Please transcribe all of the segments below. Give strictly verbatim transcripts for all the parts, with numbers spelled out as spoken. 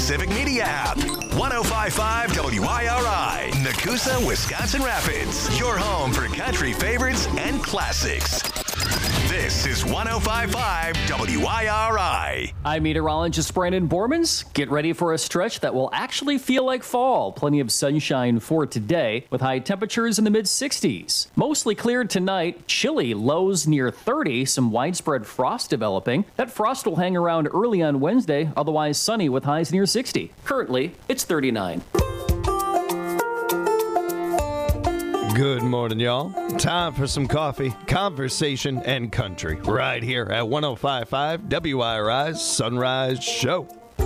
Pacific Media app. one oh five point five W I R I, Nakusa, Wisconsin Rapids. Your home for country favorites and classics. This is one oh five point five W I R I. I'm meteorologist Brandon Bormans. Get ready for a stretch that will actually feel like fall. Plenty of sunshine for today with high temperatures in the mid sixties. Mostly cleared tonight. Chilly lows near thirty. Some widespread frost developing. That frost will hang around early on Wednesday. Otherwise sunny with highs near sixty. Currently, it's thirty-nine. Good morning, y'all. Time for some coffee, conversation, and country right here at one oh five point five W I R I's Sunrise Show.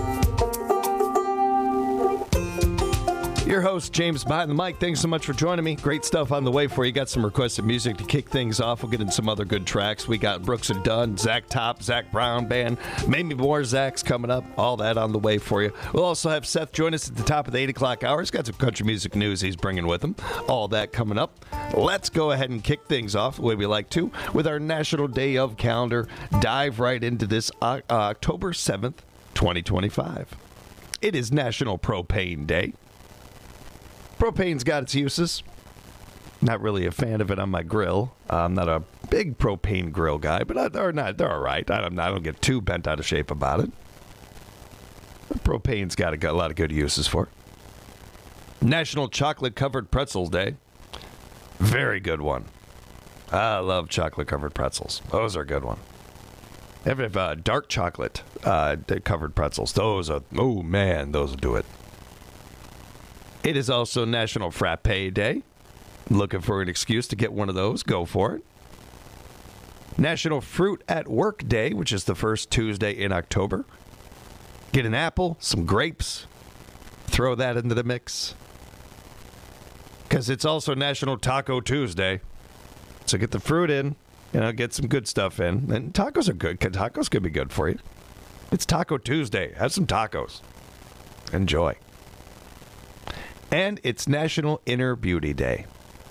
Your host, James behind the mic. Thanks so much for joining me. Great stuff on the way for you. Got some requested music to kick things off. We'll get into some other good tracks. We got Brooks and Dunn, Zach Top, Zach Brown Band, maybe more Zach's coming up. All that on the way for you. We'll also have Seth join us at the top of the eight o'clock hour. He's got some country music news he's bringing with him. All that coming up. Let's go ahead and kick things off the way we like to with our National Day of calendar. Dive right into this uh, October seventh, twenty twenty-five. It is National Propane Day. Propane's got its uses. Not really a fan of it on my grill. Uh, I'm not a big propane grill guy, but I, they're not. They're all right. I don't, I don't get too bent out of shape about it. But propane's got a, got a lot of good uses for it. National Chocolate Covered Pretzels Day. Very good one. I love chocolate covered pretzels. Those are a good one. If, if uh, dark chocolate uh, covered pretzels, those are, oh man, those will do it. It is also National Frappe Day. Looking for an excuse to get one of those? Go for it. National Fruit at Work Day, which is the first Tuesday in October. Get an apple, some grapes, throw that into the mix. Because it's also National Taco Tuesday. So get the fruit in, you know, get some good stuff in. And tacos are good. Tacos can be good for you. It's Taco Tuesday. Have some tacos. Enjoy. And it's National Inner Beauty Day.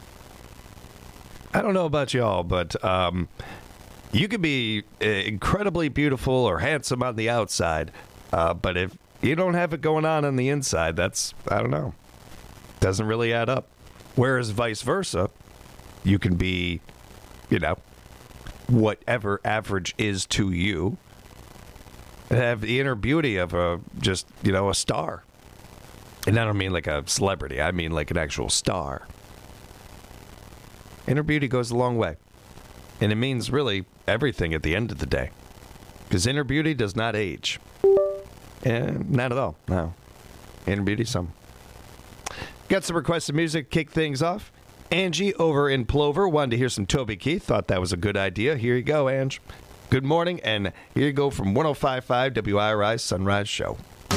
I don't know about y'all, but um, you can be uh, incredibly beautiful or handsome on the outside, uh, but if you don't have it going on on the inside, that's, I don't know, doesn't really add up. Whereas vice versa, you can be, you know, whatever average is to you, and have the inner beauty of a, just, you know, a star. And I don't mean like a celebrity. I mean like an actual star. Inner beauty goes a long way. And it means really everything at the end of the day. Because inner beauty does not age. And not at all. No. Inner beauty, some. Got some requested music to kick things off. Angie over in Plover wanted to hear some Toby Keith. Thought that was a good idea. Here you go, Ange. Good morning. And here you go from one oh five point five W I R I Sunrise Show.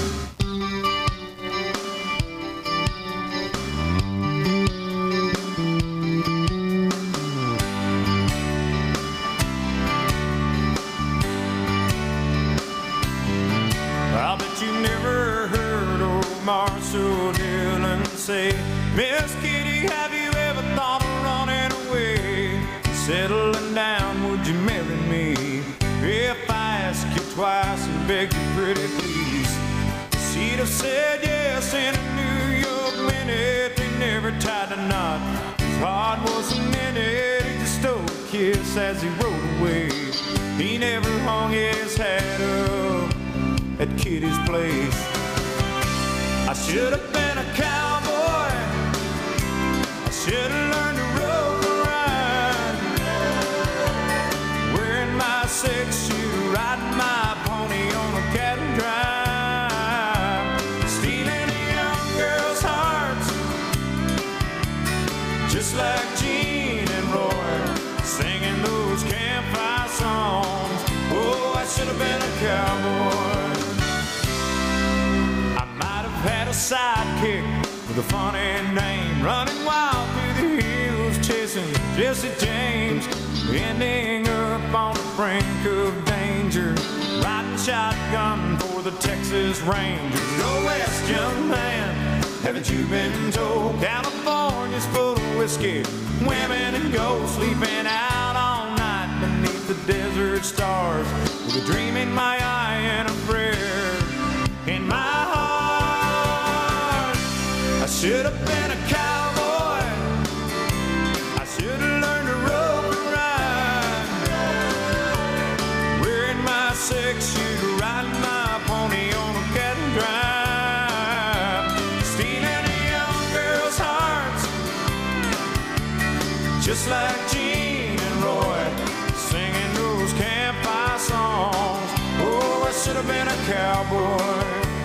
Marshall Dillon say, Miss Kitty, have you ever thought of running away? Settling down, would you marry me? If I ask you twice and beg you pretty please, she'd have said yes in a New York minute. They never tied a knot. His heart was a minute. He just stole a kiss as he rode away. He never hung his hat up at Kitty's place. I should have been a cowboy. I should have learned to rope and ride. Wearing my six shoe, riding my pony on a cattle drive. Stealing a young girl's hearts, just like Gene and Roy, singing those campfire songs. Oh, I should have been a cowboy. Had a sidekick with a funny name, running wild through the hills, chasing Jesse James, ending up on the brink of danger, riding shotgun for the Texas Rangers. Go west, young man, haven't you been told? California's full of whiskey, women and gold, sleeping out all night beneath the desert stars, with a dream in my eye and a prayer in my heart. should have been a cowboy. I should have learned to rope and ride. Wearing my six-shooter, riding my pony on a cattle drive. Stealing a young girl's hearts, just like Gene and Roy, singing those campfire songs. Oh, I should have been a cowboy.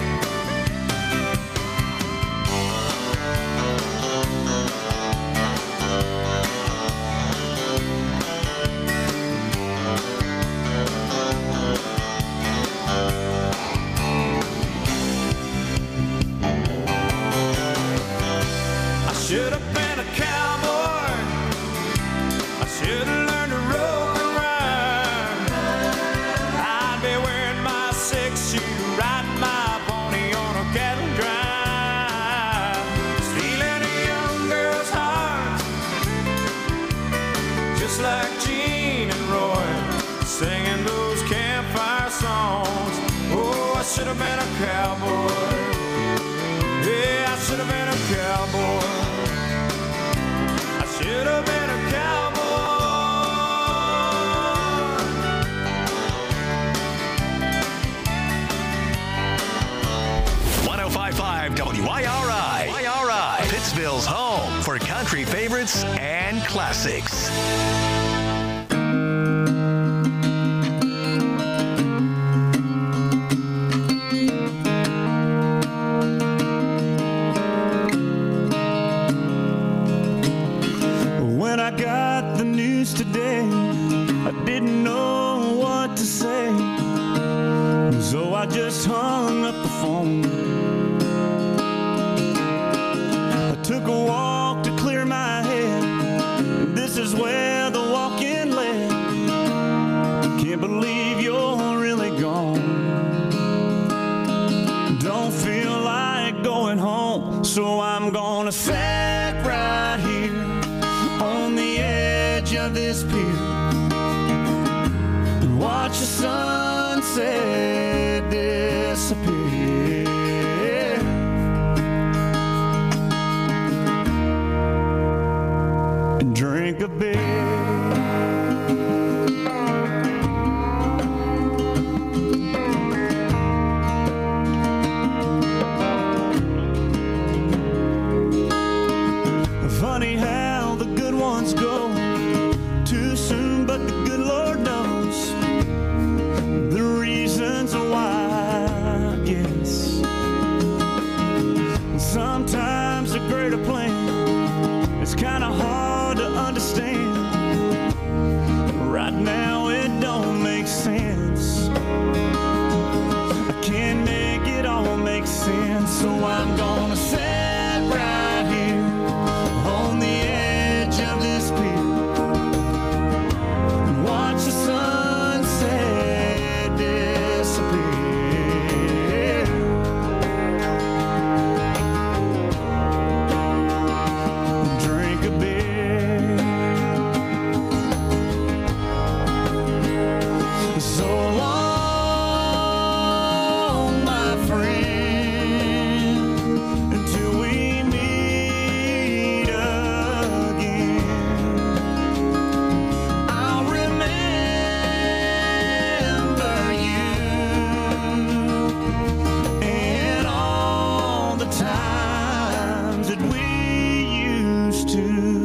I should have been a cowboy. I should have learned to rope and ride. I'd be wearing my six-shooter, riding my pony on a cattle drive. Stealing a young girl's heart, just like Gene and Roy, singing those campfire songs. Oh, I should have been a cowboy. Yeah, I should have been a cowboy. I should have been a cowboy. one oh five point five W I R I. Y R I. Pittsville's home for country favorites and classics. When I got the news today, I didn't know what to say, so I just hung up the phone. I took a walk to clear my head. This is where the walk-in led. Can't believe you're really gone. Don't feel like going home, so I'm gonna sit right here on the edge of this pier and watch the sunset disappear and drink a beer. Funny how the good ones go too soon, but the good Lord knows the reasons why, I guess. Sometimes a greater plan is kind of hard to understand. Right now it don't make sense. I can't make it all make sense, so I'm gonna sit right here on the edge of this pier and watch the sunset disappear and drink a beer. So long, my friend, until we meet again. I'll remember you and all the times that we used to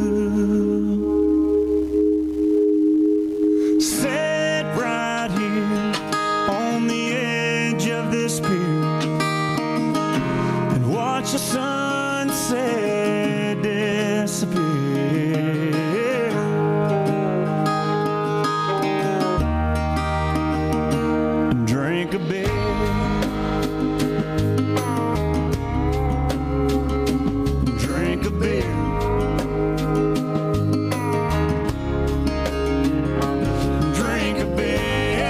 sit right here on the edge of this pier and watch the sunset disappear and drink a beer. Drink a beer. Drink a beer.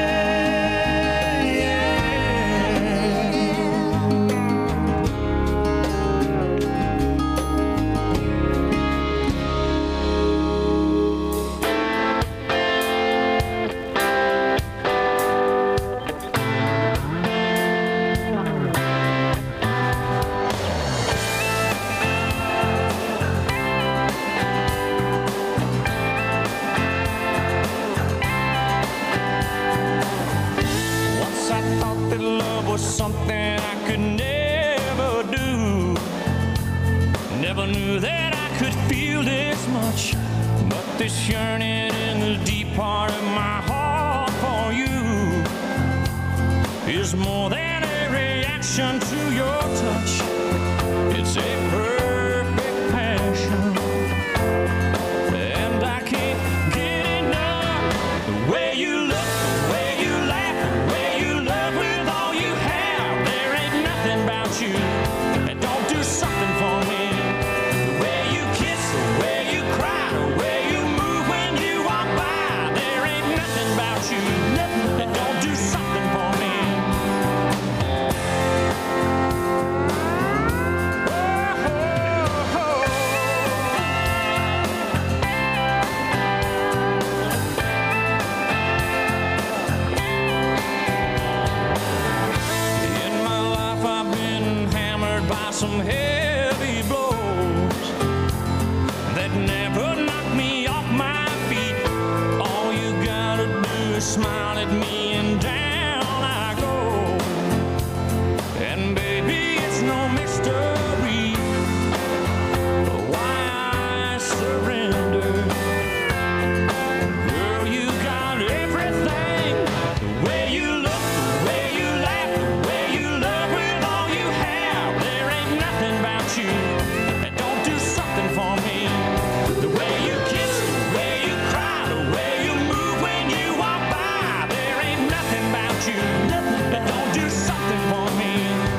Yeah. something I could never do. Never knew that I could feel this much, but this yearning in the deep part of my heart for you is more than a reaction to your touch. It's a perfect passion, and I can't get enough. The way you look, the way you laugh, the way you love with all you have. There ain't nothing about you that don't do something for me. The way you kiss, the way you cry, the way you move when you walk by. There ain't nothing about you that don't do something for me. Some heavy blows that never knock me off my feet. All you gotta do is smile at me and down I go. And baby, it's no mystery why I surrender. Girl, you got everything. The way you look, the way you laugh, the way you love with all you have. There ain't nothing about you that don't do something for me. The way you kiss, the way you cry, the way you move when you walk by. There ain't nothing about you that don't do something for me.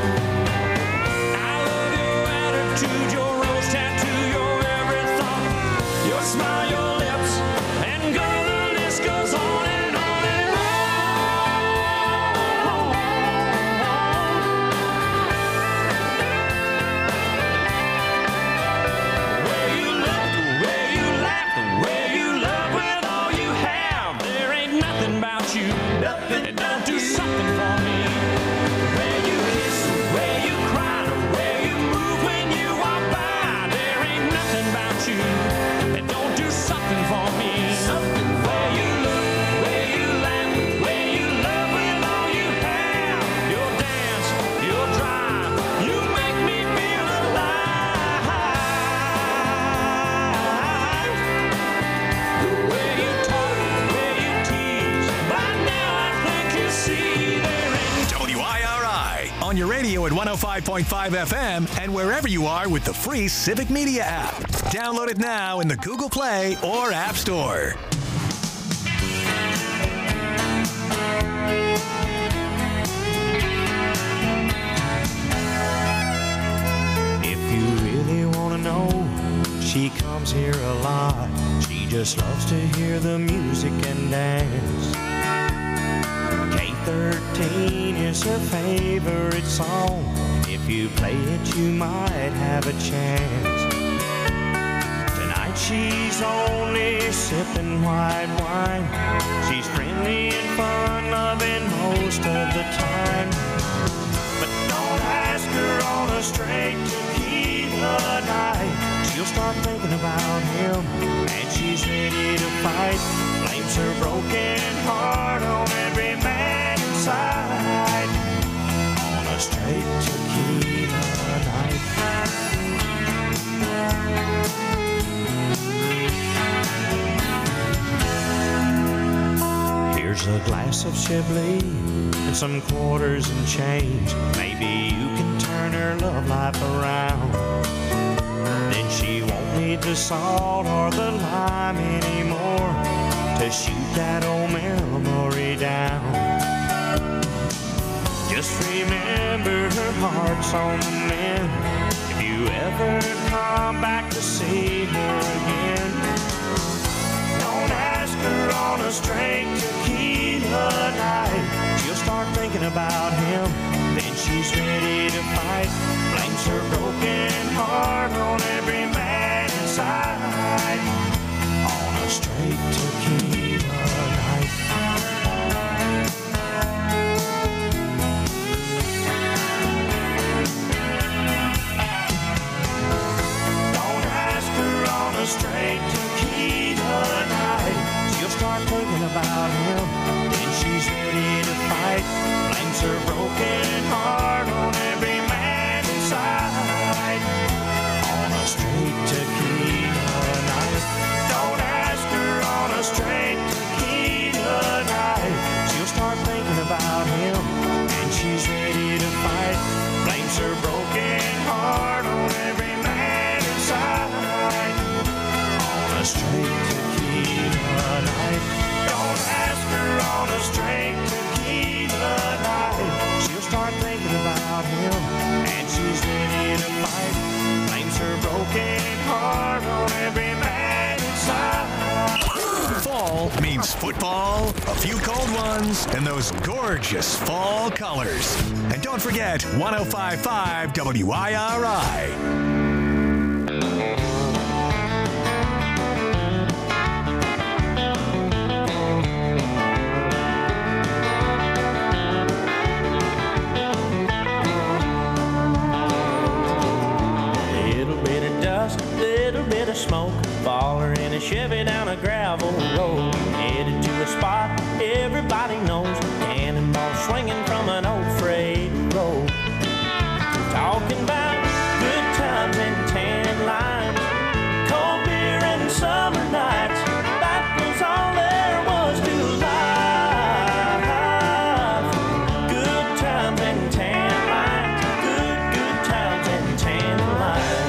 I love your attitude, your rose tattoo, your every thought, your smile, your lips, and girl, the list goes on and on and on. The way you look, the way you laugh, the way you love with all you have. There ain't nothing about you that don't do something for me. The way you kiss, the way you cry, the way you move when you walk by. There ain't nothing about you that don't do something for me. The way you look, the way you laugh, the way you love with all you have. Your dance, your drive, you make me feel alive. The way you talk, the way you tease, by now I think you see there ain't W I R I on your radio at one oh five point five F M and wherever you are with the free Civic Media app. Download it now in the Google Play or App Store. If you really want to know, she comes here a lot. She just loves to hear the music and dance. K thirteen is her favorite song. If you play it, you might have a chance. Tonight she's only sipping white wine. She's friendly and fun-loving most of the time. But don't ask her on a straight tequila night. She'll start thinking about him, and she's ready to fight. Blames her broken heart on every man inside. On a straight tequila night. Here's a glass of Chablis and some quarters and change. Maybe you can turn her love life around. Then she won't need the salt or the lime anymore to shoot that old memory down. Just remember her heart's on the mend. If you ever come back to see her again, don't ask her on a straight tequila night. She'll start thinking about him, then she's ready to fight. Blames her broken heart on every man inside. On a straight tequila night. Don't ask her on a straight tequila night. She'll start thinking about him, then she's ready to fight. Blames her broken heart football, a few cold ones, and those gorgeous fall colors. And don't forget one oh five point five W I R I. Smoke, baller in a Chevy down a gravel road, headed to a spot everybody knows, cannonball swinging from an old freight road. Talking about good times and tan lines, cold beer and summer nights, that was all there was to life. Good times and tan lines, good, good times and tan lines.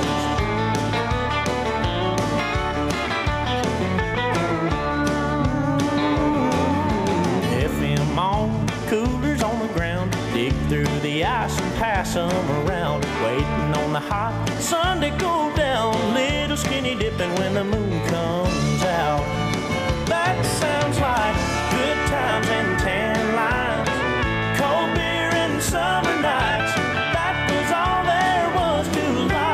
Coolers on the ground, dig through the ice and pass them around, waiting on the hot sun to go down, little skinny dipping when the moon comes out. That sounds like good times and tan lines, cold beer and summer nights, that was all there was to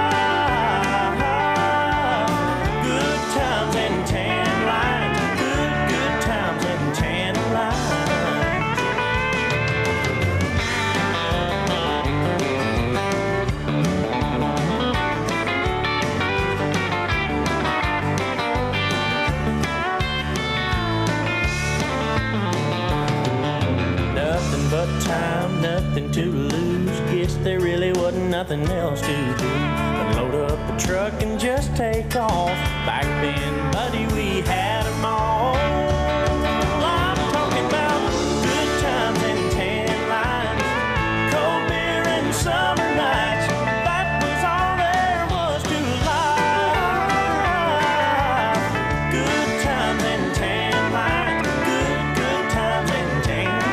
life. Good times and tan lines, good, good times and tan lines. But time, nothing to lose. Guess there really wasn't nothing else to do but load up the truck and just take off. Back then, buddy, we had them all. I'm talking about good times and tan lines, cold beer and summer nights. That was all there was to life. Good times and tan lines, good, good times and tan lines.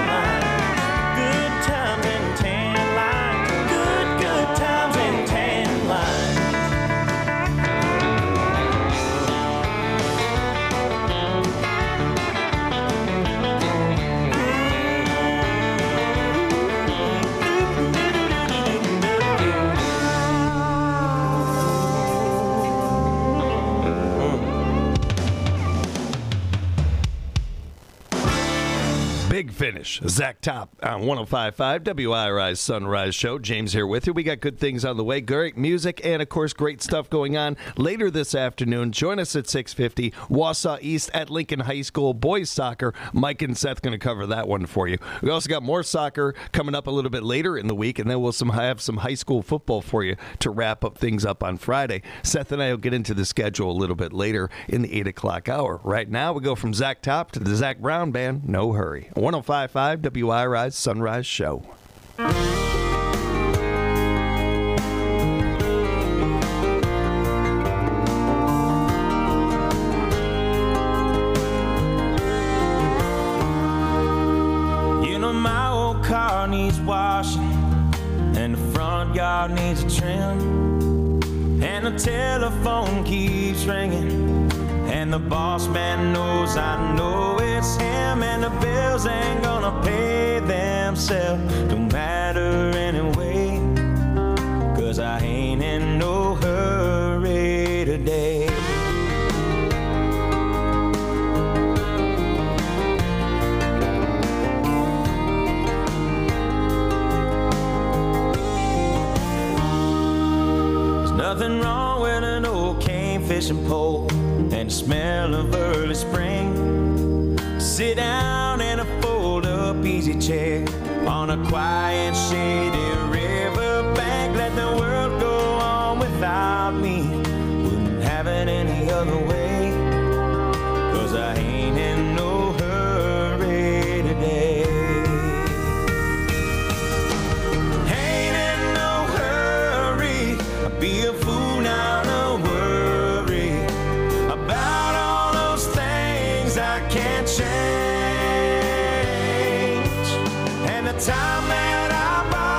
Times and tan lines, good, good times and tan lines. Big finish. Zach Top on one oh five point five W I R I's Sunrise Show. James here with you. We got good things on the way. Great music and, of course, great stuff going on later this afternoon. Join us at six fifty. Wausau East at Lincoln High School. Boys soccer. Mike and Seth going to cover that one for you. We also got more soccer coming up a little bit later in the week, and then we'll some, have some high school football for you to wrap up things up on Friday. Seth and I will get into the schedule a little bit later in the eight o'clock hour. Right now, we go from Zach Top to the Zach Brown Band. No hurry. one oh five point five W I R I's Sunrise Show. You know my old car needs washing, and the front yard needs a trim, and the telephone keeps ringing, and the boss man knows I know it's him, and the bills ain't gonna pay themselves. Don't matter anyway, 'cause I ain't in no hurry today. There's nothing wrong with an old cane fishing pole and the smell of early spring. Sit down in a fold-up easy chair on a quiet, shady riverbank. Let the world go on without me. Wouldn't have it any other way, 'cause I ain't in no hurry today. Ain't in no hurry. I'd be a fool now to worry about all those things I can't change. And the time that I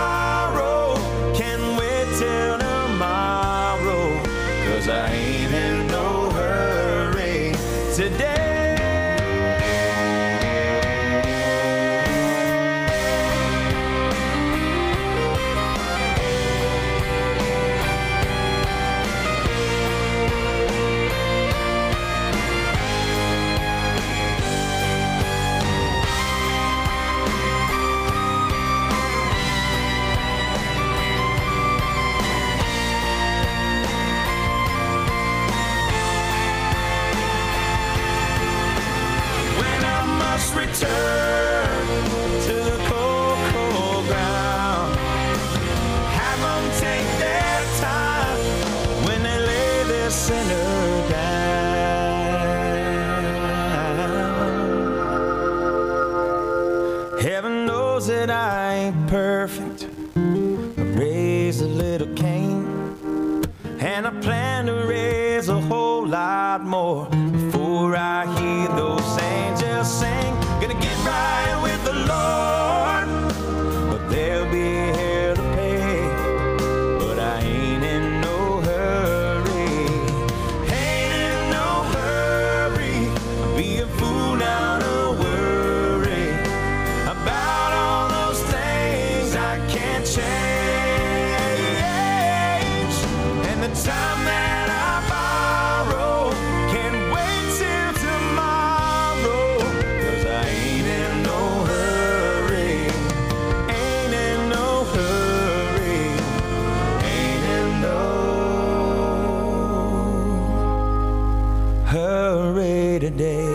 perfect. I raised a little Cain, and I plan to raise a whole lot more before I hear those angels sing. Gonna get right with the Lord, but there'll be hell to pay. But I ain't in no hurry, ain't in no hurry. I'll be a fool now to worry about all those things I can't change. And the time that I borrow can't wait till tomorrow, 'cause I ain't in no hurry, ain't in no hurry, ain't in no hurry today.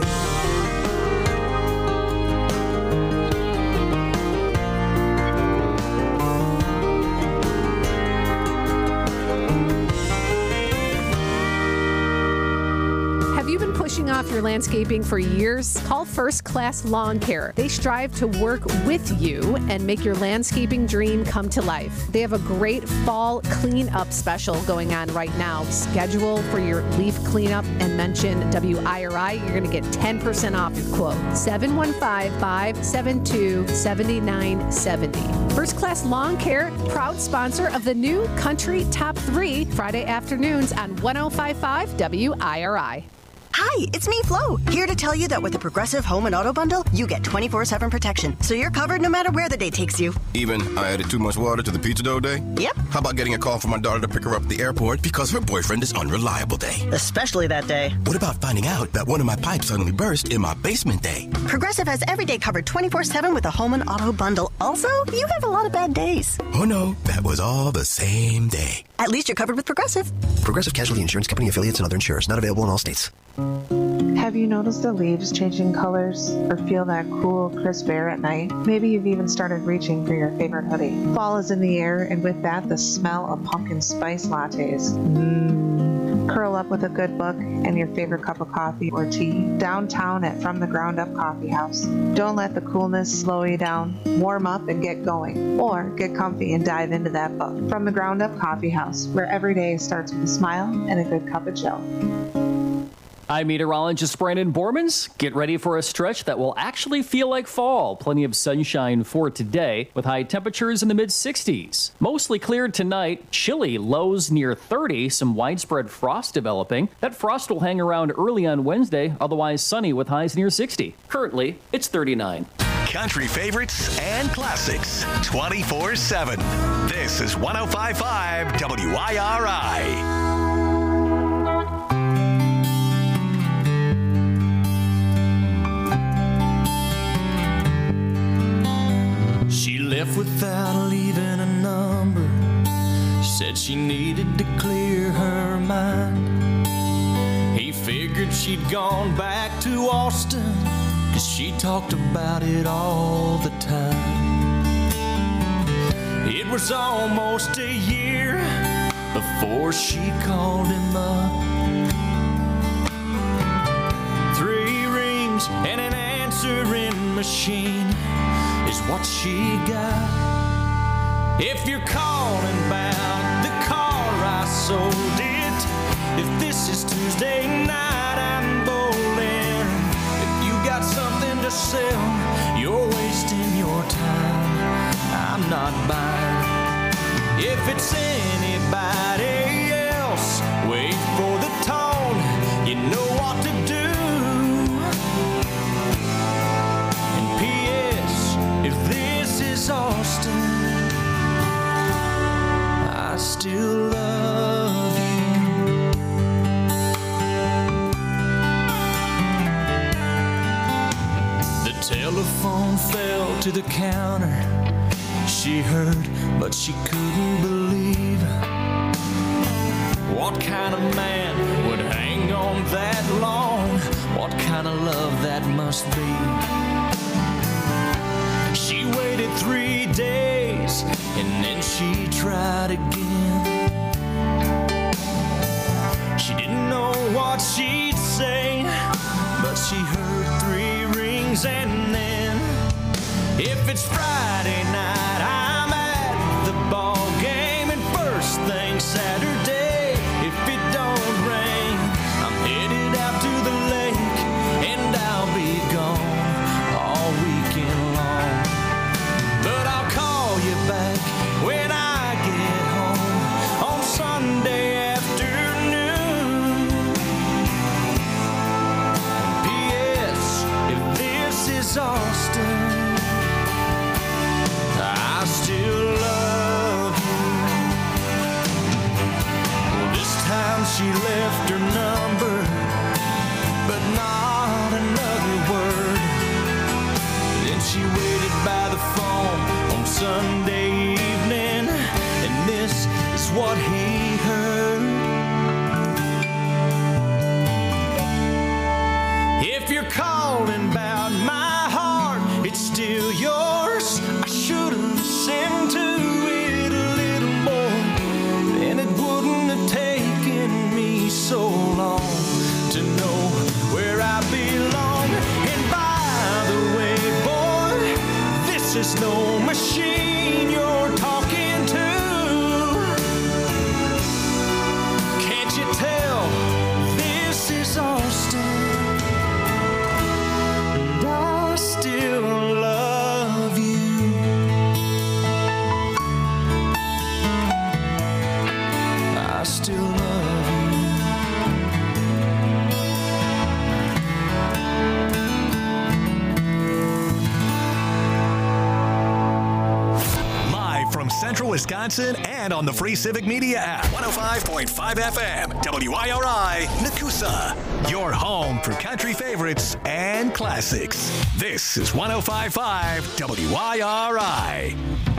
Have you been pushing off your landscaping for years? Call First Class Lawn Care. They strive to work with you and make your landscaping dream come to life. They have a great fall cleanup special going on right now. Schedule for your leaf cleanup and mention W I R I. You're going to get ten percent off your quote. seven one five, five seven two, seven nine seven zero. First Class Lawn Care, proud sponsor of the new Country Top three, Friday afternoons on one oh five point five W I R I. Hi, it's me, Flo, here to tell you that with the Progressive Home and Auto Bundle, you get twenty-four seven protection, so you're covered no matter where the day takes you. Even I added too much water to the pizza dough day? Yep. How about getting a call from my daughter to pick her up at the airport because her boyfriend is unreliable day? Especially that day. What about finding out that one of my pipes suddenly burst in my basement day? Progressive has every day covered twenty-four seven with a Home and Auto Bundle. Also, you have a lot of bad days. Oh no, that was all the same day. At least you're covered with Progressive. Progressive Casualty Insurance Company affiliates and other insurers. Not available in all states. Have you noticed the leaves changing colors or feel that cool, crisp air at night? Maybe you've even started reaching for your favorite hoodie. Fall is in the air, and with that, the smell of pumpkin spice lattes. Mmm. Curl up with a good book and your favorite cup of coffee or tea downtown at From the Ground Up Coffee House. Don't let the coolness slow you down. Warm up and get going, or get comfy and dive into that book. From the Ground Up Coffee House, where every day starts with a smile and a good cup of joe. I'm meteorologist Brandon Bormans. Get ready for a stretch that will actually feel like fall. Plenty of sunshine for today with high temperatures in the mid sixties. Mostly cleared tonight. Chilly lows near thirty. Some widespread frost developing. That frost will hang around early on Wednesday. Otherwise sunny with highs near sixty. Currently, it's thirty-nine. Country favorites and classics twenty-four seven. This is one oh five point five W I R I. She left without leaving a number. Said she needed to clear her mind. He figured she'd gone back to Austin, 'cause she talked about it all the time. It was almost a year before she called him up. Three rings and an answering machine is what she got. If you're calling about the car I sold it, if this is Tuesday night I'm bowling, if you got something to sell, you're wasting your time, I'm not buying. If it's anybody else, wait for the tone, you know what to do. And P S if this is Austin, I still love you. The telephone fell to the counter. She heard, but she couldn't believe. What kind of man would hang on that long? What kind of love that must be? She waited three days and then she tried again. She didn't know what she'd say, but she heard three rings and then, if it's Friday night, I'm what he heard. If you're calling about my heart, it's still yours. I should have listened to it a little more, and it wouldn't have taken me so long to know where I belong. And by the way, boy, this is no machine you're talking to. Can't you tell this is Austin? And I still love you. I still love you. From Central Wisconsin and on the free Civic Media app. one oh five point five F M, W I R I, Nakusa. Your home for country favorites and classics. This is one oh five point five W I R I.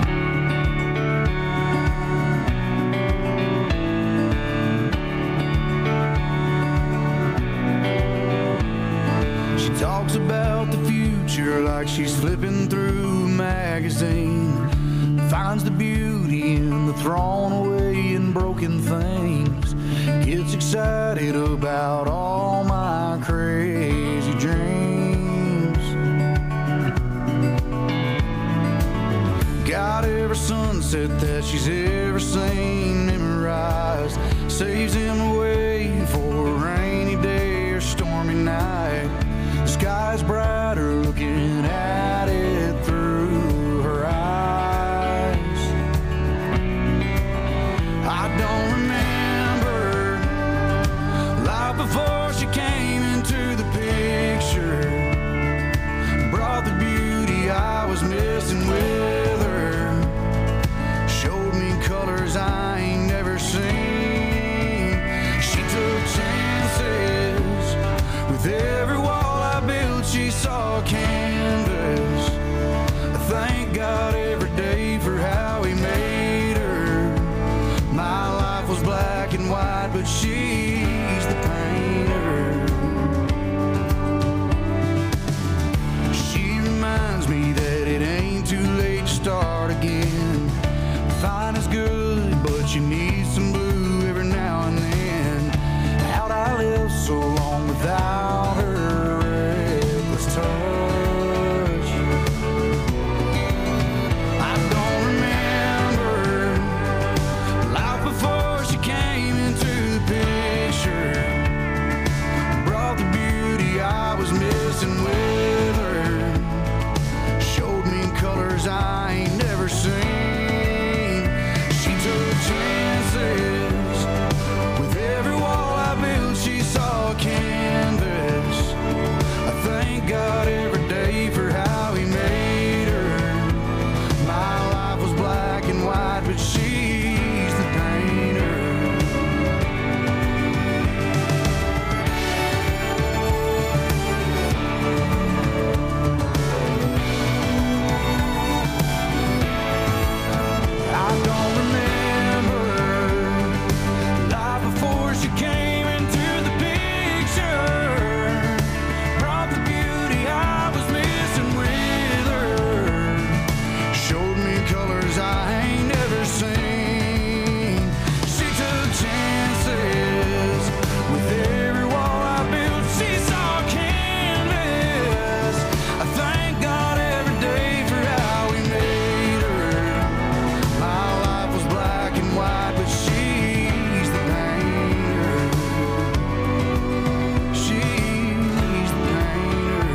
She talks about the future like she's flipping through a magazine. Finds the beauty in the thrown away and broken things. Gets excited about all my crazy dreams. Got every sunset that she's ever seen memorized. Saves him away for a rainy day or stormy night. The sky's brighter looking at it through her eyes. I don't remember life before she came into the picture. Brought the beauty I was missing with her. Showed me colors I ain't never seen. She took chances with every wall I built. She saw canvas. I thank God every day for how he made her. My life was black and white, but she's the painter. She reminds me that it ain't too late to start again. Fine is good, but you need some blue every now and then. How'd I live so long without her reckless touch? I don't remember life before she came into the picture. Brought the beauty I was missing with her. Showed me colors I ain't never seen. She took chances with every wall I built. She saw canvas. I thank God every day for how he made her. My life was black and white, but she's the painter. I don't remember life before she came into the picture. Brought the beauty I was missing with her. Showed me colors I ain't never seen. She took chances with every wall I built. She saw canvas. I thank God every day for how he made her. My life was black and white, but she's the painter. She's the painter.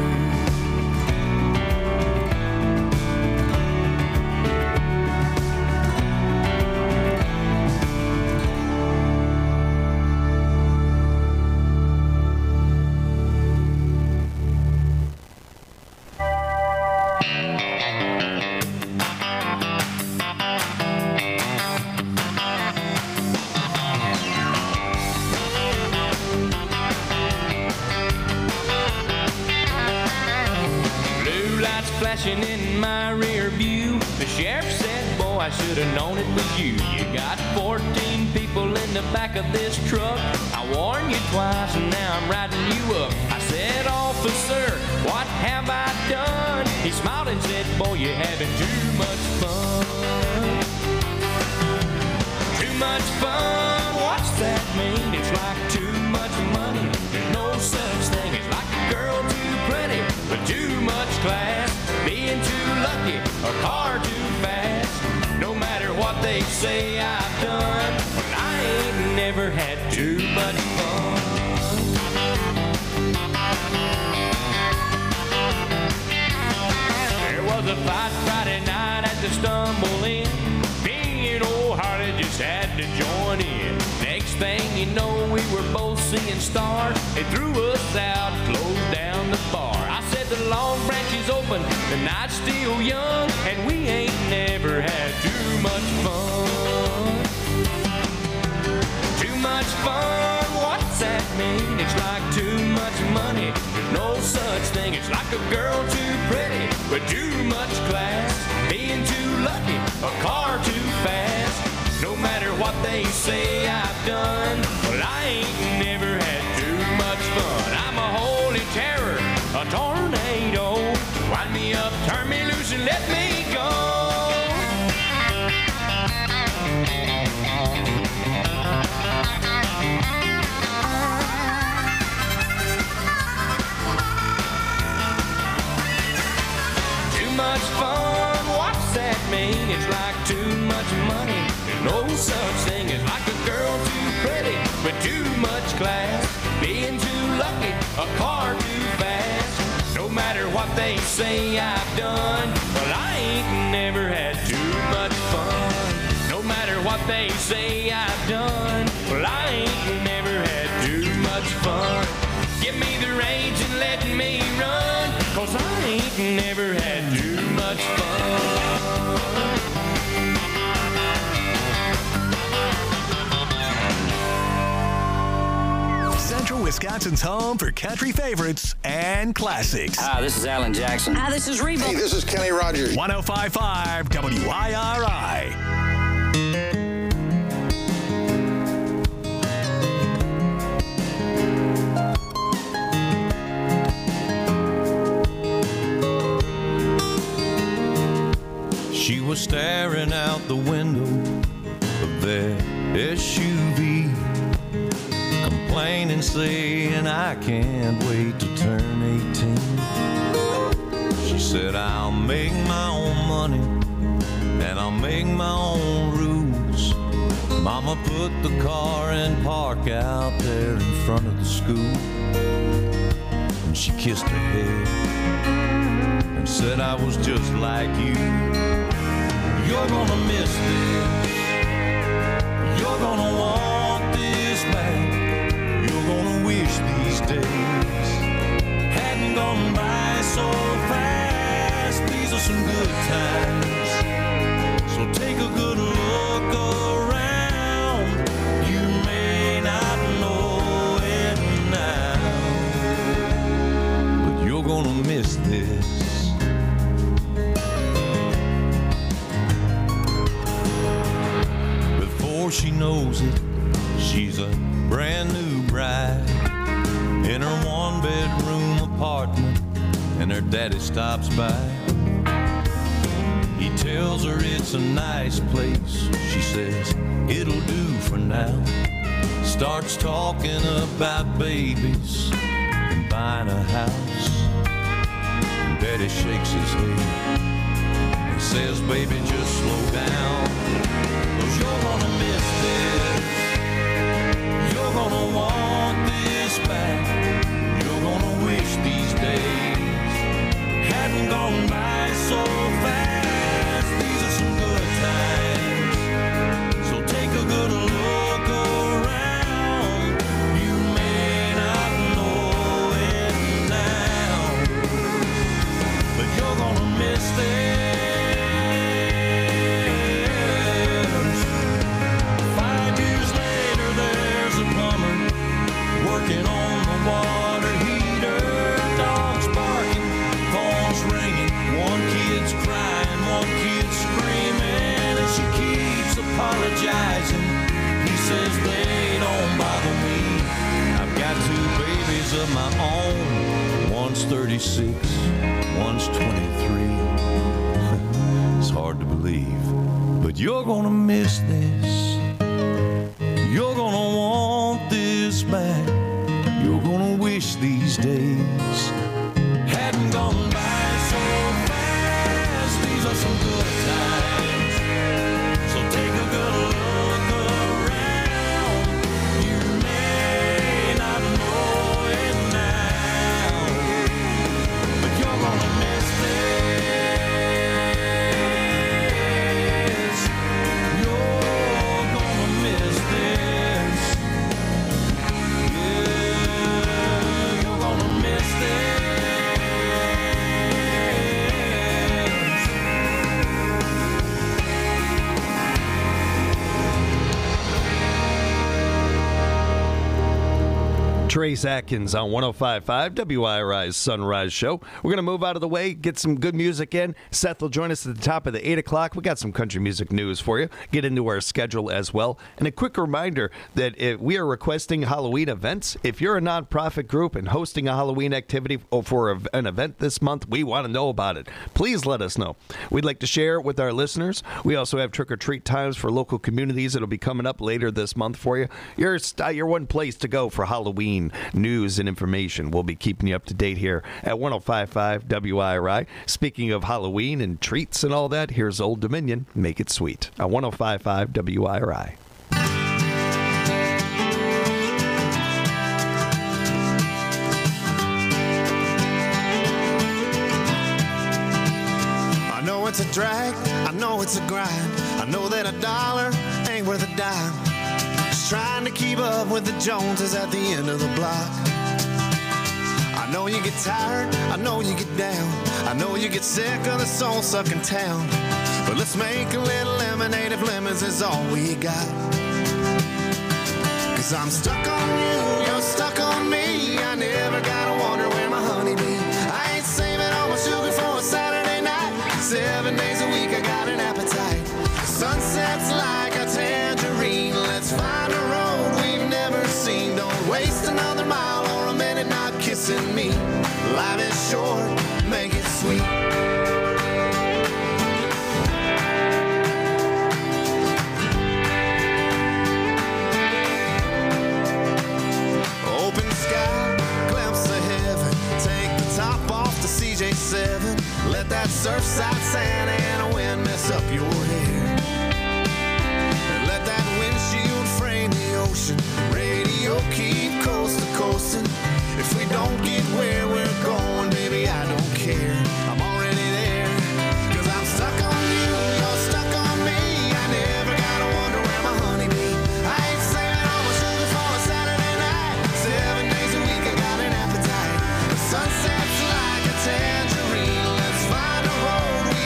Blue lights flashing in my rear view. The sheriff said, boy, I should have known it was you. You got fourteen people in the back of this truck. I warned you twice and now I'm riding you up. I said, officer, what have I done? He smiled and said, boy, you're having too much fun. Too much fun, what's that mean? It's like too much money. There's no such thing. It's like a girl too pretty, but too much class. Being too lucky, a car too fast. No matter what they say I've done, but I ain't never had too much fun. There was a fight Friday night at the Stumble Inn. Me and old Harley just had to join in. Next thing you know, we were both seeing stars. They threw us out, closed down the bar. I said the Long Branch is open, the night's still young, and we ain't never had too much fun. Too much fun, what's that mean? It's like too much money. There's no such thing. It's like a girl too pretty, but too much class. Being too lucky, a car too fast. No matter what they say I've done, well, I ain't never had too much fun. I'm a holy terror, a tornado. Wind me up, turn me loose, and let me go. Too much fun, what's that mean? It's like too much money. There's no such thing as like a girl too pretty, but too much class. Being too lucky, a car too fast. No matter what they say I've done, well, I ain't never had too much fun. No matter what they say I've done, well, I ain't never had too much fun. Give me the reins and let me run, cause I ain't never had too much fun. Central Wisconsin's home for country favorites and classics. Hi, this is Alan Jackson. Hi, this is Reba. Hey, this is Kenny Rogers. one oh five point five W I R I. She was staring out the window of that S U V, complaining, saying, I can't wait to turn eighteen. She said, I'll make my own money and I'll make my own rules. Mama put the car in park out there in front of the school, and she kissed her head and said, I was just like you. You're gonna miss this. You're gonna want this back. You're gonna wish these days hadn't gone by so fast. These are some good times, so take a good look around. You may not know it now, but you're gonna miss this. She knows it, she's a brand new bride in her one bedroom apartment, and her daddy stops by. He tells her it's a nice place. She says it'll do for now. Starts talking about babies and buying a house. And daddy shakes his head and says, baby, just slow down. You're gonna miss this. You're gonna want this back. You're gonna wish these days hadn't gone by so fast. These are some good times, so take a good look around. You may not know it now, but you're gonna miss this. apologizing. He says they don't bother me. I've got two babies of my own. One's thirty-six, one's twenty-three. It's hard to believe, but you're gonna miss this. You're gonna want this back. You're gonna wish these days hadn't gone by so fast. These are some good times, so take a good look around. You may not know it now, but you're gonna miss this. You're gonna miss this. Yeah, you're gonna miss this. Trace Atkins on one oh five point five W I R I's Sunrise Show. We're going to move out of the way, get some good music in. Seth will join us at the top of the eight o'clock. We got some country music news for you. Get into our schedule as well. And a quick reminder that if we are requesting Halloween events. If you're a nonprofit group and hosting a Halloween activity for an event this month, we want to know about it. Please let us know. We'd like to share it with our listeners. We also have trick-or-treat times for local communities. It'll be coming up later this month for you. You're, you're one place to go for Halloween news and information. We'll be keeping you up to date here at one oh five point five W I R I. Speaking of Halloween and treats and all that, here's Old Dominion, Make It Sweet, at one oh five point five W I R I. I know it's a drag, I know it's a grind, I know that a dollar ain't worth a dime. Just trying to keep up with the Joneses at the end of the block. I know you get tired, I know you get down, I know you get sick of the soul-sucking town. But let's make a little lemonade if lemons is all we got. Cause I'm stuck on you, you're stuck on me. I never gotta wonder where my honey be. I ain't saving all my sugar for a Saturday night. Seven days a week I got an appetite. Sunsets like a tangerine. Let's find a road we've never seen. Don't waste another mile or a minute not kissing me. Life is short, make it sweet. Open sky, glimpse of heaven. Take the top off the C J seven. Let that surfside sand and a wind mess up your hair. And let that windshield frame the ocean. Radio keep coast to coasting. If we don't get where we're going, baby, I don't care. I'm already there. Cause I'm stuck on you, you're stuck on me. I never gotta wonder where my honey be. I ain't saving all my sugar for a Saturday night. Seven days a week I got an appetite. The sunset's like a tangerine. Let's find a road we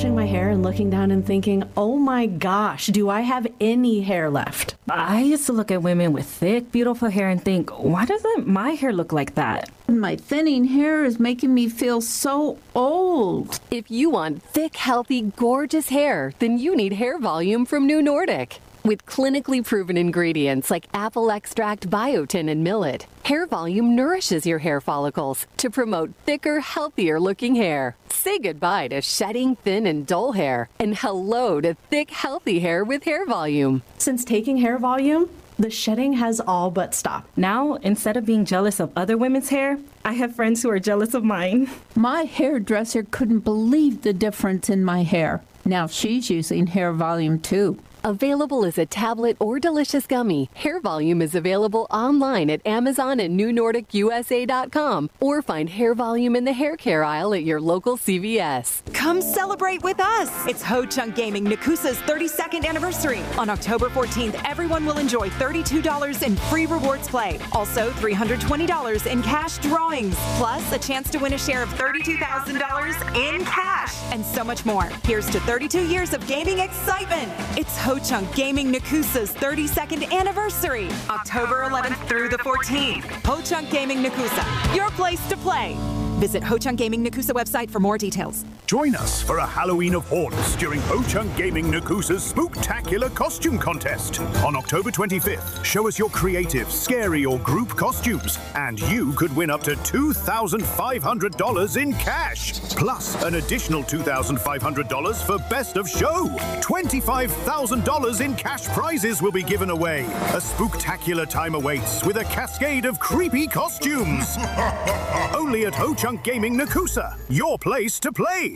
brushing my hair and looking down and thinking, oh my gosh, do I have any hair left? I used to look at women with thick, beautiful hair and think, why doesn't my hair look like that? My thinning hair is making me feel so old. If you want thick, healthy, gorgeous hair, then you need Hair Volume from New Nordic. With clinically proven ingredients like apple extract, biotin, and millet, Hair Volume nourishes your hair follicles to promote thicker, healthier looking hair. Say goodbye to shedding, thin, and dull hair, and hello to thick, healthy hair with Hair Volume. Since taking Hair Volume, the shedding has all but stopped. Now, instead of being jealous of other women's hair, I have friends who are jealous of mine. My hairdresser couldn't believe the difference in my hair. Now she's using Hair Volume too. Available as a tablet or delicious gummy, Hair Volume is available online at Amazon and New Nordic U S A dot com, or find Hair Volume in the hair care aisle at your local C V S. Come celebrate with us. It's Ho Chunk Gaming Nakusa's thirty-second anniversary. On October fourteenth, everyone will enjoy thirty-two dollars in free rewards play. Also, three hundred twenty dollars in cash drawings, plus a chance to win a share of thirty-two thousand dollars in cash, and so much more. Here's to thirty-two years of gaming excitement. It's Ho Chunk Gaming Nakusa's thirty-second anniversary, October eleventh through the fourteenth. Ho Chunk Gaming Nakusa, your place to play. Visit Ho Chunk Gaming Nakusa website for more details. Join us for a Halloween of haunts during Ho Chunk Gaming Nakusa's Spooktacular Costume Contest. On October twenty-fifth, show us your creative, scary, or group costumes, and you could win up to two thousand five hundred dollars in cash, plus an additional two thousand five hundred dollars for Best of Show. twenty-five thousand dollars in cash prizes will be given away. A spooktacular time awaits with a cascade of creepy costumes. Only at Ho Chunk Gaming Nakusa, your place to play.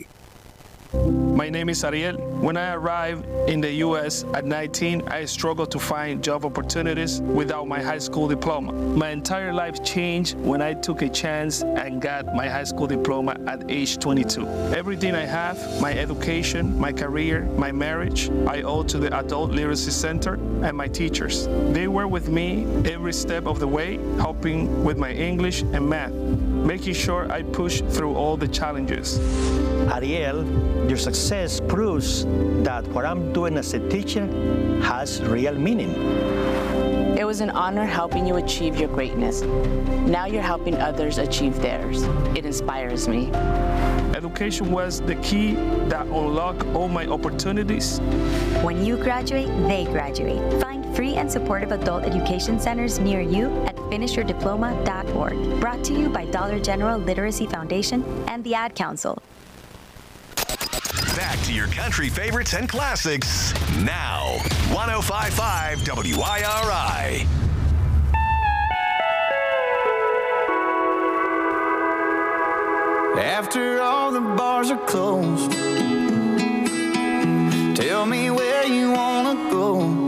My name is Ariel. When I arrived in the U S at nineteen, I struggled to find job opportunities without my high school diploma. My entire life changed when I took a chance and got my high school diploma at age twenty-two. Everything I have, my education, my career, my marriage, I owe to the Adult Literacy Center and my teachers. They were with me every step of the way, helping with my English and math, making sure I push through all the challenges. Ariel, your success proves that what I'm doing as a teacher has real meaning. It was an honor helping you achieve your greatness. Now you're helping others achieve theirs. It inspires me. Education was the key that unlocked all my opportunities. When you graduate, they graduate. Find free and supportive adult education centers near you at finish your diploma dot org. Brought to you by Dollar General Literacy Foundation and the Ad Council. Back to your country favorites and classics now. one oh five point five W I R I. After all the bars are closed, tell me where you wanna go.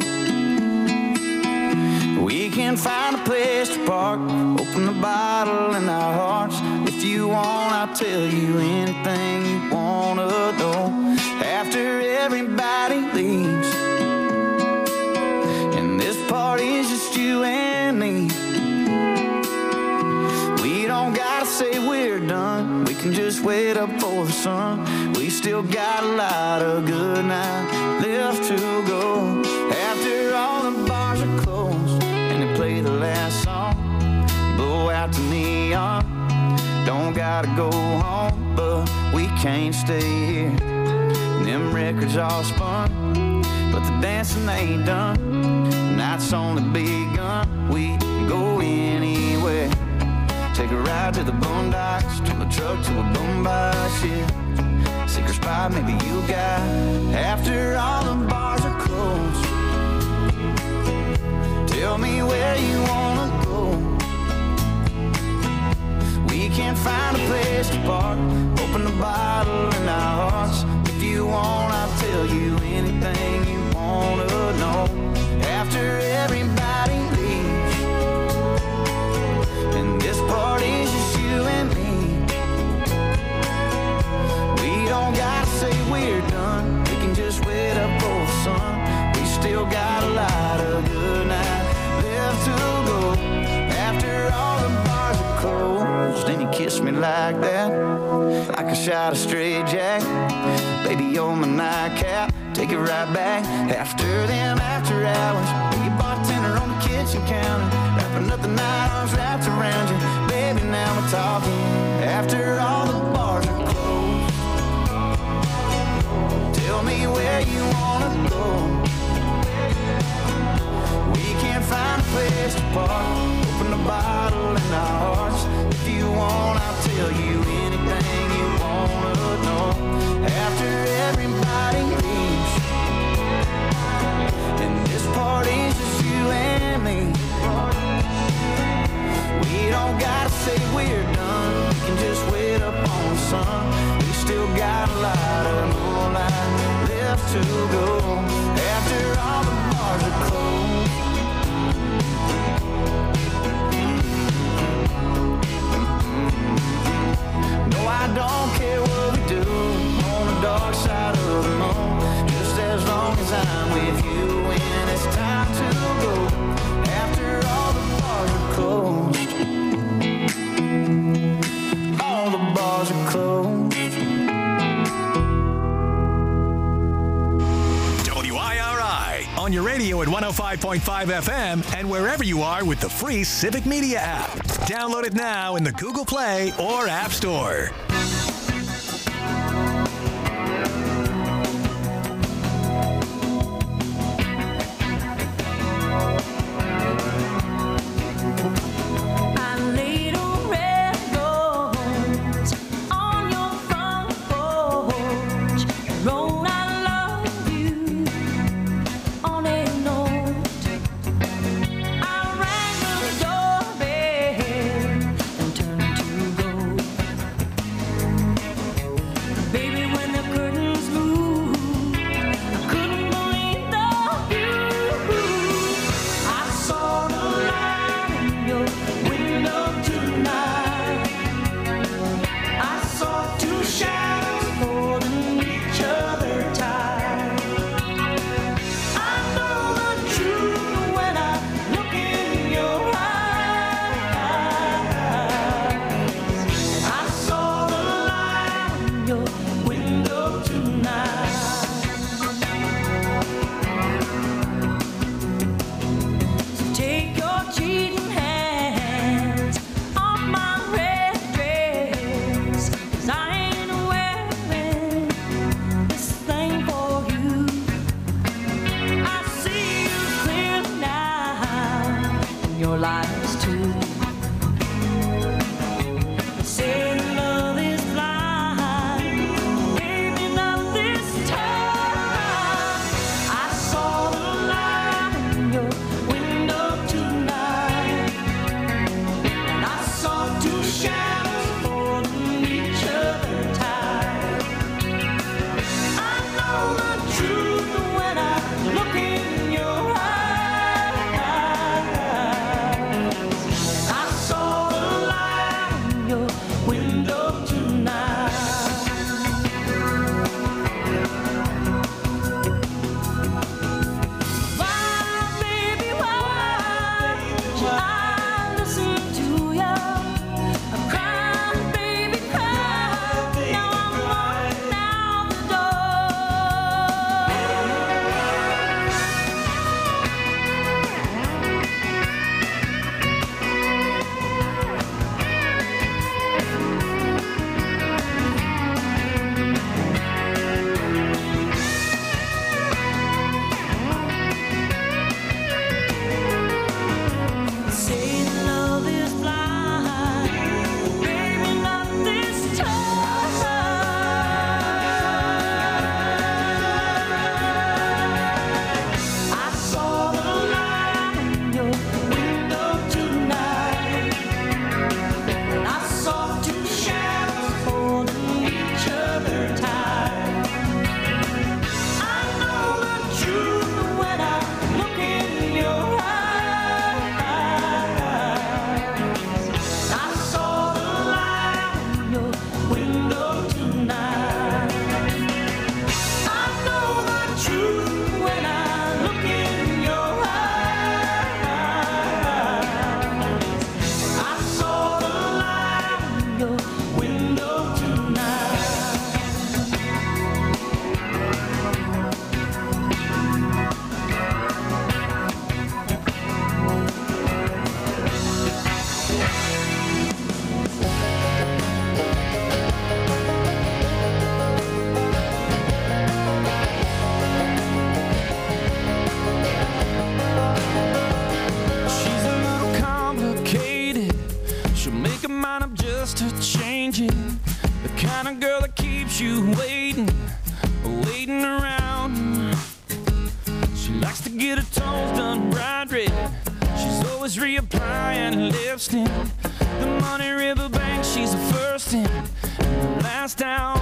We can find a place to park, open the bottle in our hearts. If you want, I'll tell you anything you wanna know. After everybody leaves, and this party's just you and me, we don't gotta say we're done. We can just wait up for the sun. We still got a lot of good night left to go. After all the bars are closed and they play the last song, blow out the neon. Don't gotta go home, but we can't stay here. Them records all spun, but the dancing ain't done. Night's only begun. We can go anywhere. Take a ride to the boondocks, turn the truck to a boombox, yeah. Secret spot maybe you got. After all the bars are closed, tell me where you wanna go. We can't find a place to park, open the bottle in our hearts. If you want, I'll tell you anything you wanna know. After everybody leaves, and this party's just you and me, we don't gotta say we're done. We can just wait up for the sun. We still got a lot of good night left to go. After all the bars are closed, then you kiss me like that, like a shot of straight jack. Baby, you're my nightcap, take it right back. After them after hours, be a bartender on the kitchen counter, wrapping up the night, arms wrapped around you. Baby, now we're talking. After all the bars are closed, tell me where you wanna go. We can't find a place to park. Open a bottle in our hearts. If you want, I'll tell you anything you wanna know. After everybody leaves, and this party's just you and me, we don't gotta say we're done. We can just wait up on the sun. We still got a lot of moonlight left to go. After all the bars are closed, no, I don't care what we do on the dark side of the moon, just as long as I'm with you when it's time to go. After all the bars are closed, all the bars are closed. W I R I on your radio at one oh five point five F M and wherever you are with the free Civic Media app. Download it now in the Google Play or App Store. waiting, waiting around. She likes to get her toes done bright red. She's always reapplying lipstick. The Money River Bank, she's the first in, and the last out.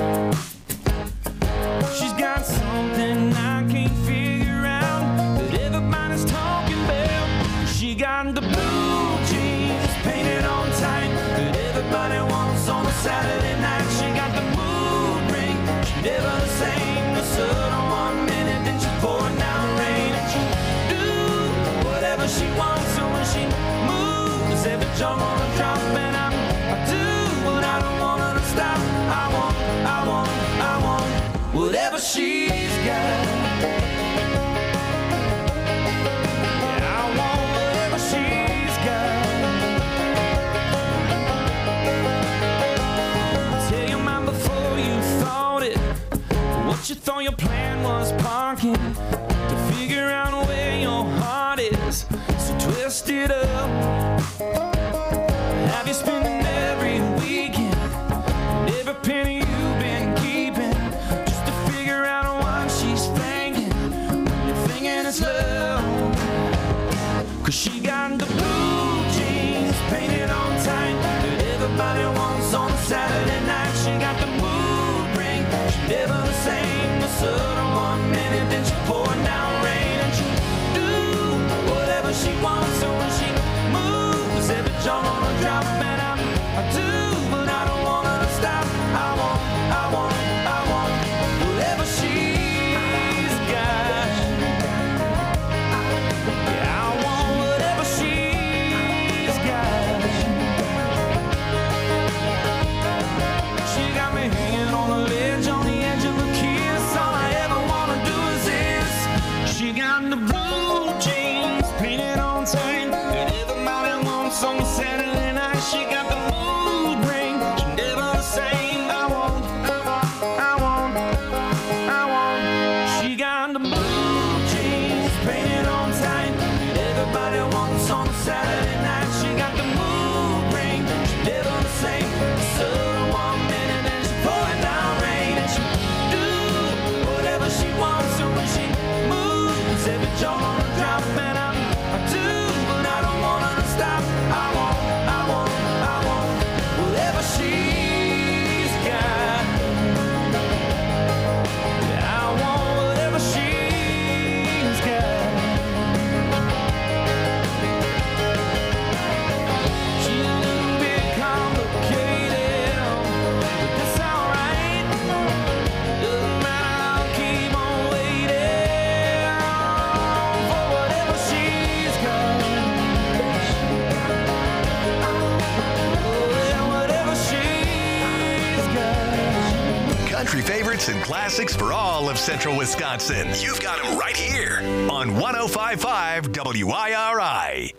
She's got something I can't figure out that everybody's talking about. She got the blue jeans painted on tight that everybody wants on a Saturday night. She got the mood ring, she never the same. The sun on one minute, then she's pouring down rain. And she do whatever she wants, so when she moves, every jaw wanna drop. And I, I do, but I don't want her to stop. I want, I want, I want whatever she's got. Yeah, I want whatever she's got. Tell your mind before you thought it, what you thought your plan was parking, to figure out where your heart is, so twist it up. Have you spending every weekend, and every penny you've been keeping, just to figure out what she's thinking when you're thinking it's love? Cause she got the blue jeans painted on tight that everybody wants on Saturday night. She got the mood ring, she's never the same. The sun on one minute, then she's pouring down rain. And she do whatever she wants, so when she moves, every jaw on a drop. And I, I do, but I don't want her to stop. I want, I want, I want whatever she's got. Yeah, I want whatever she's got. She got me hanging on the ledge, on the edge of a kiss. All I ever wanna do is this. She got the blue jeans painted on tight that everybody wants on Saturday night. She got the mood ring, she never the same. I want, I want, I want. She got the blue jeans painted on tight that everybody wants on Saturday night. She got the mood ring, she never the same. The sun on one minute, and she's pouring down rain. And she do whatever she wants, so when she moves, every jaw on a drop. And I, I do, but I don't want her to stop. I want, I want, I want whatever she's got. Yeah, I want whatever she's got. She's a little bit complicated, but that's alright. Doesn't matter, I'll keep on waiting for whatever she's got. Oh, yeah, whatever she's got. Country favorites and classics for all of Central Wisconsin. You've got them right here on one oh five point five W I R I.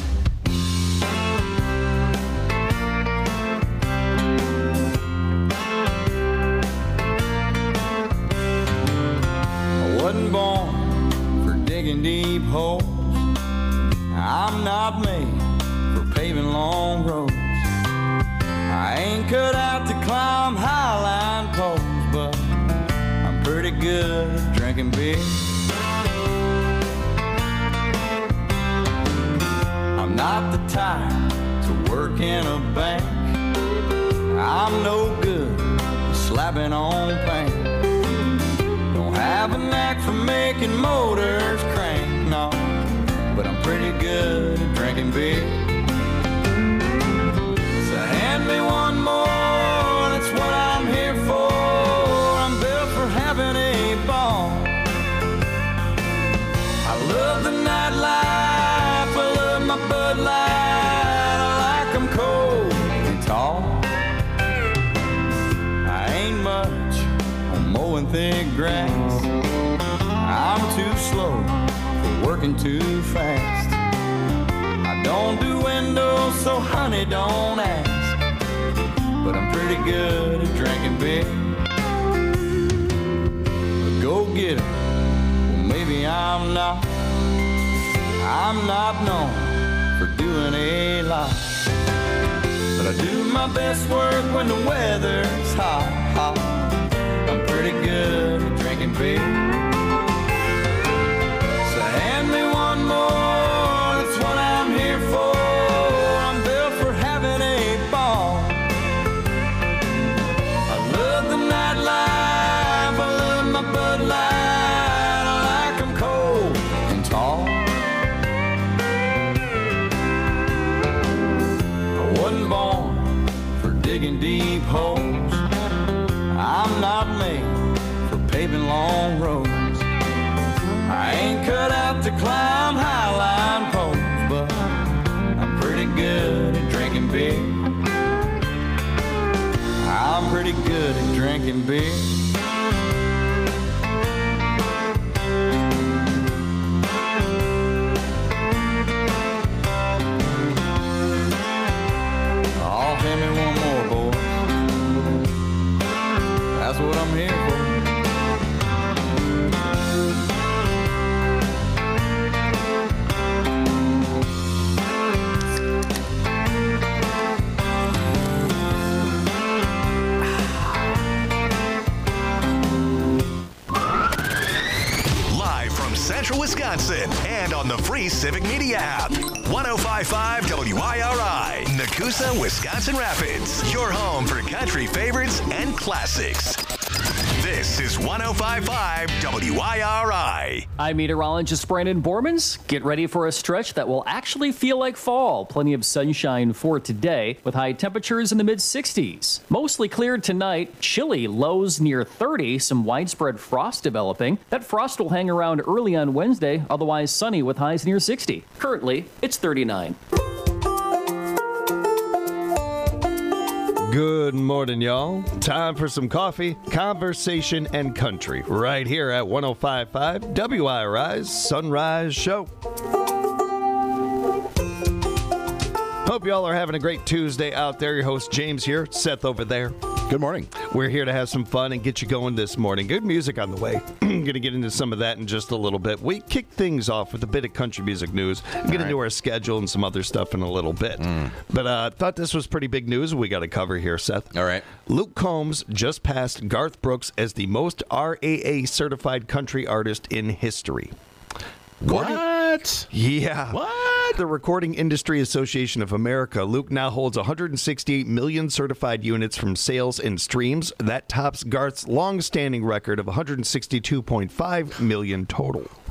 I wasn't born for digging deep holes. I'm not made for paving long roads. I ain't cut out to climb highline poles, but I'm pretty good at drinking beer. I'm not the type to work in a bank. I'm no good at slapping on paint. Don't have a knack for making motors crank, no, but I'm pretty good at drinking beer. So hand me one more, that's what I'm here for. I'm built for having a ball. I love the nightlife, I love my Bud Light. I like them cold and tall. I ain't much on mowing thick grass. I'm too slow for working too fast. I don't do windows, so honey, don't ask. But I'm pretty good at drinking beer. A go-getter, well, maybe I'm not. I'm not known for doing a lot, but I do my best work when the weather's hot, hot. I'm pretty paving long roads. I ain't cut out to climb highline poles, but I'm pretty good at drinking beer. I'm pretty good at drinking beer. Oh, hand me one more, boys. That's what I'm here for. Central Wisconsin and on the free Civic Media app. one oh five point five W I R I, Nakusa, Wisconsin Rapids. Your home for country favorites and classics. This is one oh five point five W I R I. I'm meteorologist Brandon Bormans. Get ready for a stretch that will actually feel like fall. Plenty of sunshine for today with high temperatures in the mid sixties. Mostly cleared tonight. Chilly lows near thirty. Some widespread frost developing. That frost will hang around early on Wednesday. Otherwise sunny with highs near sixty. Currently, it's thirty-nine. Good morning, y'all. Time for some coffee, conversation, and country right here at one oh five point five W I R I's Sunrise Show. Hope y'all are having a great Tuesday out there. Your host James here, Seth over there. Good morning. We're here to have some fun and get you going this morning. Good music on the way. I'm going to get into some of that in just a little bit. We kick things off with a bit of country music news. Get right into our schedule and some other stuff in a little bit. Mm. But I uh, thought this was pretty big news we got to cover here, Seth. All right. Luke Combs just passed Garth Brooks as the most R A A-certified country artist in history. What? Yeah. What? The Recording Industry Association of America. Luke now holds one hundred sixty-eight million certified units from sales and streams. That tops Garth's long-standing record of one hundred sixty-two point five million total.